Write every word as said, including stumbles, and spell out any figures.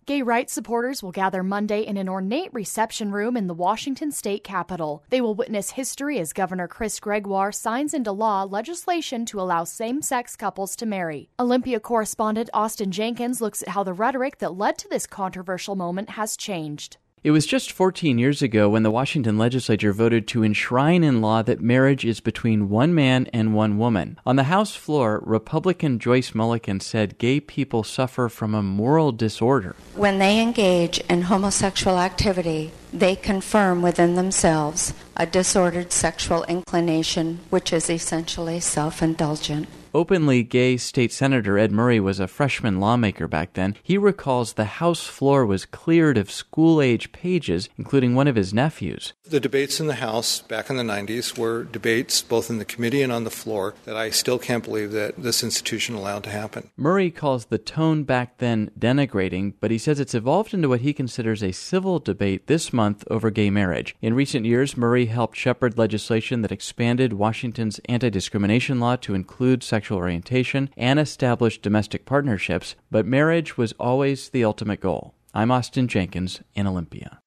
Gay rights supporters will gather Monday in an ornate reception room in the Washington state capitol. They will witness history as Governor Chris Gregoire signs into law legislation to allow same-sex couples to marry. Olympia correspondent Austin Jenkins looks at how the rhetoric that led to this controversial moment has changed. It was just fourteen years ago when the Washington legislature voted to enshrine in law that marriage is between one man and one woman. On the House floor, Republican Joyce Mulliken said gay people suffer from a moral disorder. When they engage in homosexual activity, they confirm within themselves a disordered sexual inclination, which is essentially self-indulgent. Openly gay state senator Ed Murray was a freshman lawmaker back then. He recalls the House floor was cleared of school-age pages, including one of his nephews. The debates in the House back in the nineties were debates both in the committee and on the floor that I still can't believe that this institution allowed to happen. Murray calls the tone back then denigrating, but he says it's evolved into what he considers a civil debate this month over gay marriage. In recent years, Murray helped shepherd legislation that expanded Washington's anti-discrimination law to include sexual sexual orientation and established domestic partnerships, but marriage was always the ultimate goal. I'm Austin Jenkins in Olympia.